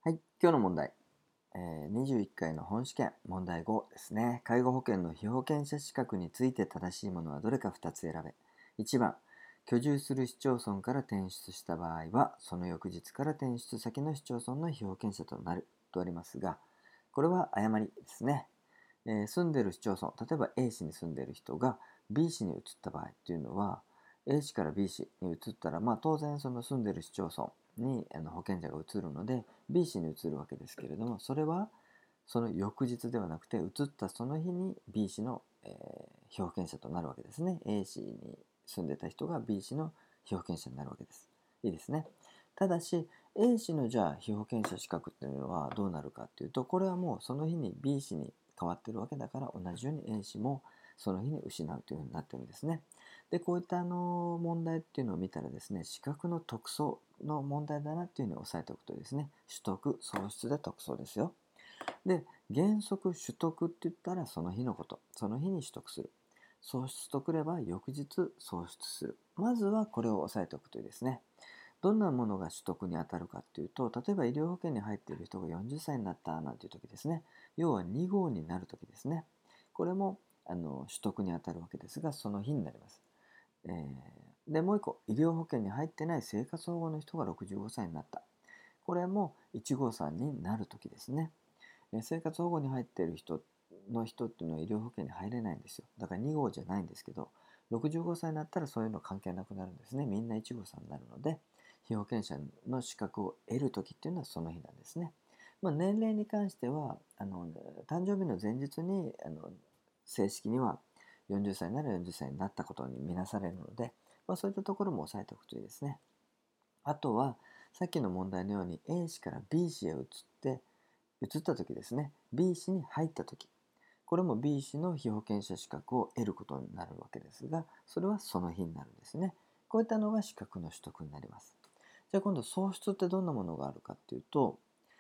はい、今日の問題、21回の本試験問題5ですね。介護保険の被保険者資格について正しいものはどれか2つ選べ。1番、居住する市町村から転出した場合は、その翌日から転出先の市町村の被保険者となるとありますが、これは誤りですね。住んでいる市町村、例えば A 市に住んでいる人が B 市に移った場合っていうのは、A 市から B 市に移ったら、当然その住んでいる市町村に保険者が移るので B 市に移るわけですけれども、それはその翌日ではなくて、移ったその日に B 市の、被保険者となるわけですね。A 市に住んでた人が B 市の被保険者になるわけです。いいですね。ただし A 市のじゃあ被保険者資格っていうのはどうなるかっていうと、これはもうその日に B 市に変わってるわけだから、同じように A 市もその日に失うというふうになってるんですね。で、こういった問題っていうのを見たらですね、資格の特措の問題だなっていうふうに押さえておくとですね、取得、喪失で特措ですよ。で、原則取得って言ったらその日のこと、その日に取得する。喪失とくれば翌日喪失する。まずはこれを押さえておくといいですね。どんなものが取得に当たるかっていうと、例えば医療保険に入っている人が40歳になったなんていう時ですね。要は2号になる時ですね。これも取得に当たるわけですが、その日になります。で、もう一個、医療保険に入ってない生活保護の人が65歳になった。これも1号さんになる時ですね。生活保護に入っている人っていうのは医療保険に入れないんですよ。だから2号じゃないんですけど、65歳になったらそういうの関係なくなるんですね。みんな1号さんになるので、被保険者の資格を得る時っていうのはその日なんですね。年齢に関しては誕生日の前日に正式には40歳なら40歳になったことに見なされるので、そういったところも押さえておくといいですね。あとはさっきの問題のように A 市から B 市へ移った時ですね。B 市に入った時、これも B 市の被保険者資格を得ることになるわけですが、それはその日になるんですね。こういったのが資格の取得になります。じゃあ今度喪失ってどんなものがあるかっていうと、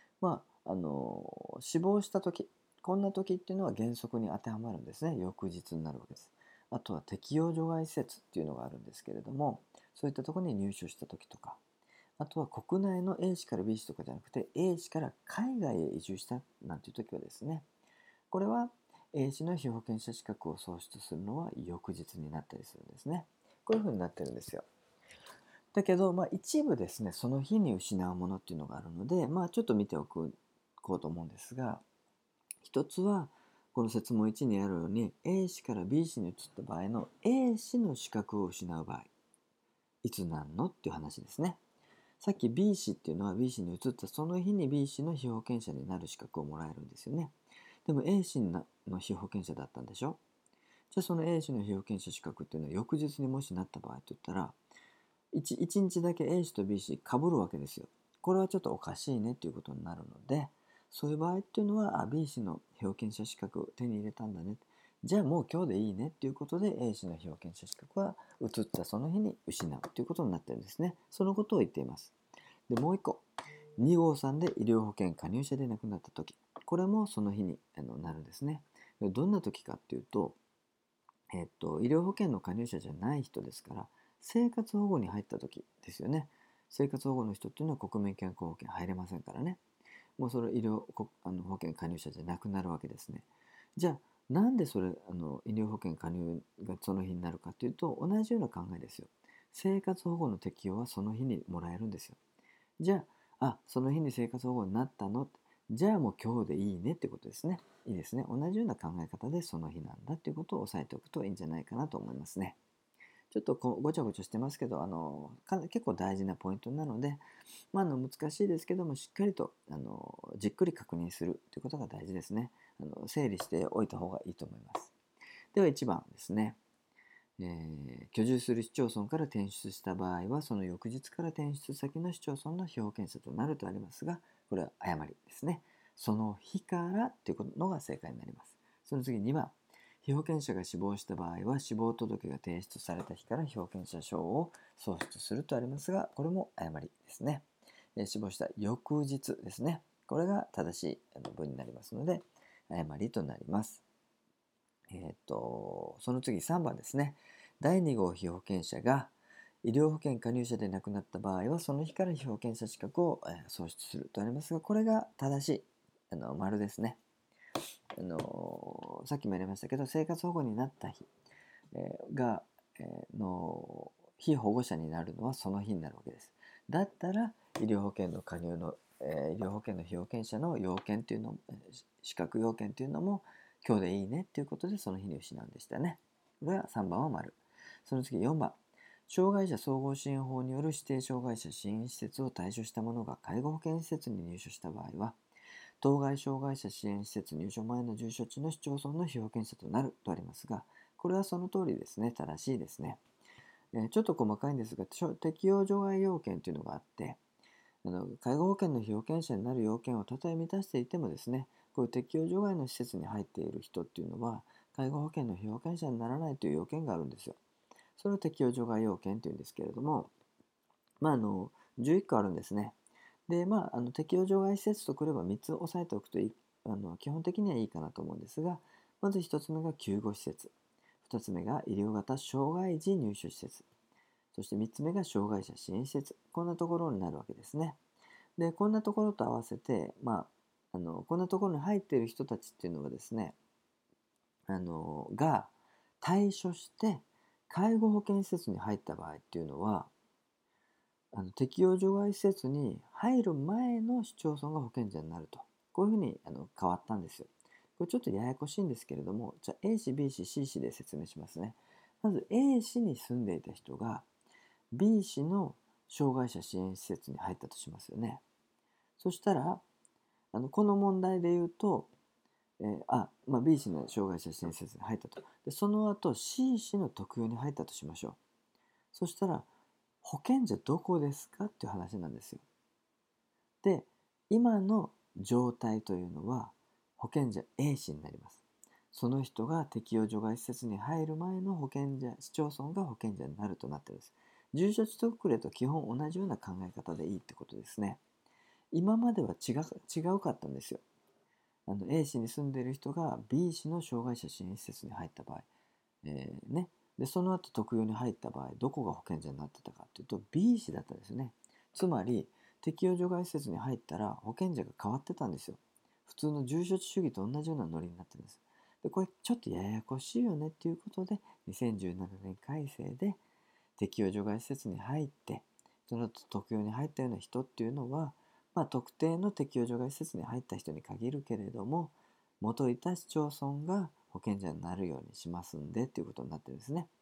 死亡した時、こんな時っていうのは原則に当てはまるんですね。翌日になるわけです。あとは適用除外施設っていうのがあるんですけれども、そういったところに入所した時とか、あとは国内の A 市から B 市とかじゃなくて A 市から海外へ移住したなんていう時はですね、これは A 市の被保険者資格を創出するのは翌日になったりするんですね。こういうふうになってるんですよ。だけど、一部ですね、その日に失うものっていうのがあるので、ちょっと見てこうと思うんですが、一つは、この設問1にあるように、A 市から B 市に移った場合の A 市の資格を失う場合、いつなんのっていう話ですね。さっき B 市っていうのは B 市に移ったその日に B 市の被保険者になる資格をもらえるんですよね。でも A 市の被保険者だったんでしょ。じゃあその A 市の被保険者資格っていうのは翌日にもしなった場合といったら、1日だけ A 氏と B 氏被るわけですよ。これはちょっとおかしいねっていうことになるので、そういう場合っていうのは、B 氏の被保険者資格を手に入れたんだね。じゃあもう今日でいいねっていうことで A 氏の被保険者資格は移ったその日に失うということになってるんですね。そのことを言っています。で、もう一個。2号さんで医療保険加入者で亡くなった時。これもその日になるんですね。どんな時かっていうと、医療保険の加入者じゃない人ですから、生活保護に入った時ですよね。生活保護の人っていうのは国民健康保険入れませんからね。もうそれ保険加入者じゃなくなるわけですね。じゃあ、なんでそれ医療保険加入がその日になるかというと、同じような考えですよ。生活保護の適用はその日にもらえるんですよ。じゃその日に生活保護になったの？じゃあもう今日でいいねってことですね。いいですね。同じような考え方でその日なんだっていうことを押さえておくといいんじゃないかなと思いますね。ちょっとごちゃごちゃしてますけど、結構大事なポイントなので、難しいですけども、しっかりとじっくり確認するということが大事ですね。整理しておいた方がいいと思います。では1番ですね。居住する市町村から転出した場合は、その翌日から転出先の市町村の被保険者となるとありますが、これは誤りですね。その日からというのが正解になります。その次2番、被保険者が死亡した場合は、死亡届が提出された日から被保険者証を創出するとありますが、これも誤りですね。死亡した翌日ですね。これが正しい文になりますので、誤りとなります。その次3番ですね。第2号被保険者が医療保険加入者で亡くなった場合は、その日から被保険者資格を喪失するとありますが、これが正しい丸ですね。さっきも言いましたけど、生活保護になった日、が、の被保護者になるのはその日になるわけです。だったら医療保険の加入の、医療保険の被保険者の要件というのも、資格要件というのも今日でいいねということでその日に失うんでしたね。これは3番は丸。その次4番。障害者総合支援法による指定障害者支援施設を退所した者が介護保険施設に入所した場合は、当該障害者支援施設入所前の住所地の市町村の被保険者となるとありますが、これはその通りですね。正しいですね。ちょっと細かいんですが、適用除外要件というのがあって、介護保険の被保険者になる要件をたとえ満たしていてもですね、こういう適用除外の施設に入っている人っていうのは、介護保険の被保険者にならないという要件があるんですよ。それを適用除外要件というんですけれども、11個あるんですね。で、適用除外施設とくれば3つ押さえておくと基本的にはいいかなと思うんですが、まず1つ目が救護施設、2つ目が医療型障害児入所施設、そして3つ目が障害者支援施設、こんなところになるわけですね。で、こんなところと合わせて、こんなところに入っている人たちっていうのはですね、が退所して介護保険施設に入った場合っていうのは、適用除外施設に入る前の市町村が保険者になると。こういうふうに変わったんですよ。これちょっとややこしいんですけれども、じゃあ A 市、B 市、C 市で説明しますね。まず A 市に住んでいた人が B 市の障害者支援施設に入ったとしますよね。そしたら、この問題で言うと、B 市の障害者支援施設に入ったと。で、その後 C 市の特養に入ったとしましょう。そしたら、保険者どこですかっていう話なんですよ。で、今の状態というのは保険者 A 氏になります。その人が適用除外施設に入る前の保険者、市町村が保険者になるとなっています。住所地特例と基本同じような考え方でいいってことですね。今までは違うかったんですよ。A 市に住んでいる人が B 市の障害者支援施設に入った場合、でその後特養に入った場合、どこが保険者になってたかというと B 市だったんですね。つまり適用除外施設に入ったら保険者が変わってたんですよ。普通の住所地主義と同じようなノリになってるんです。でこれちょっとややこしいよねっていうことで、2017年改正で適用除外施設に入ってその後特養に入ったような人っていうのは、特定の適用除外施設に入った人に限るけれども、元いた市町村が保険者になるようにしますんでっていうことになってるんですね。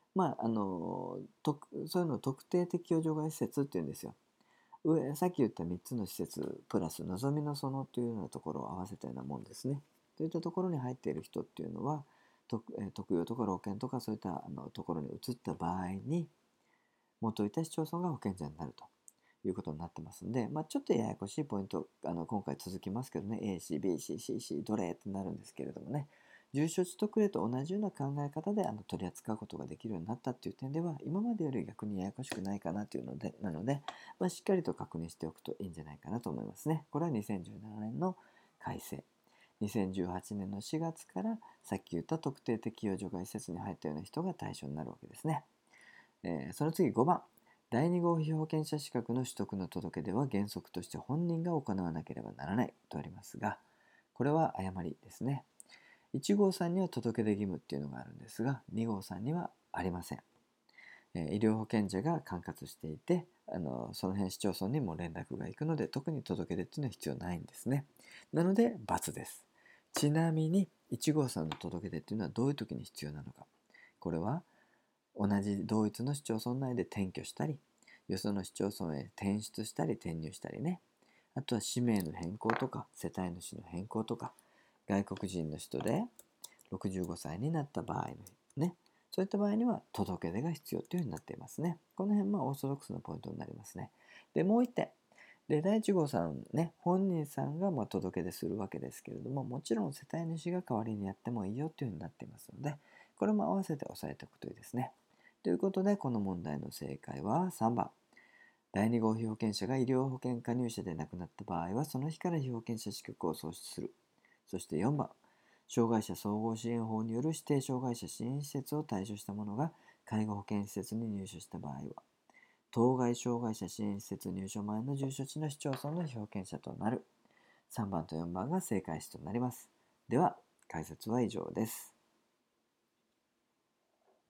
そういうのを特定適用除外施設っていうんですよ。さっき言った3つの施設プラス望みの園というようなところを合わせたようなもんですね。といったところに入っている人っていうのは、特養とか老犬とかそういったところに移った場合に、元いた市町村が保険者になるということになってますんで、ちょっとややこしいポイント、今回続きますけどね、A、C、B、C、C、C、どれってなるんですけれどもね、住所地特例と同じような考え方で取り扱うことができるようになったっていう点では、今までより逆にややこしくないかなというので、しっかりと確認しておくといいんじゃないかなと思いますね。これは2017年の改正。2018年の4月からさっき言った特定適用除外施設に入ったような人が対象になるわけですね。その次5番。第2号被保険者資格の取得の届け出は原則として本人が行わなければならないとありますが、これは誤りですね。1号さんには届け出義務っていうのがあるんですが、2号さんにはありません。医療保険者が管轄していて、その辺市町村にも連絡が行くので、特に届け出っていうのは必要ないんですね。なので×です。ちなみに1号さんの届け出っていうのはどういう時に必要なのか。これは同じ同一の市町村内で転居したり、よその市町村へ転出したり転入したりね。あとは氏名の変更とか世帯主の変更とか、外国人の人で65歳になった場合のね、そういった場合には届け出が必要というふうになっていますね。この辺オーソドックスなポイントになりますね。で、もう一点。で、第1号さんね、本人さんが届け出するわけですけれども、もちろん世帯主が代わりにやってもいいよというふうになっていますので、これも合わせて押さえておくといいですね。ということで、この問題の正解は3番。第2号被保険者が医療保険加入者で亡くなった場合は、その日から被保険者資格を喪失する。そして4番。障害者総合支援法による指定障害者支援施設を退所した者が介護保険施設に入所した場合は、 当該障害者支援施設入所前の住所地の市町村の表見者となる。3番と4番が正解詞となります。では、解説は以上です。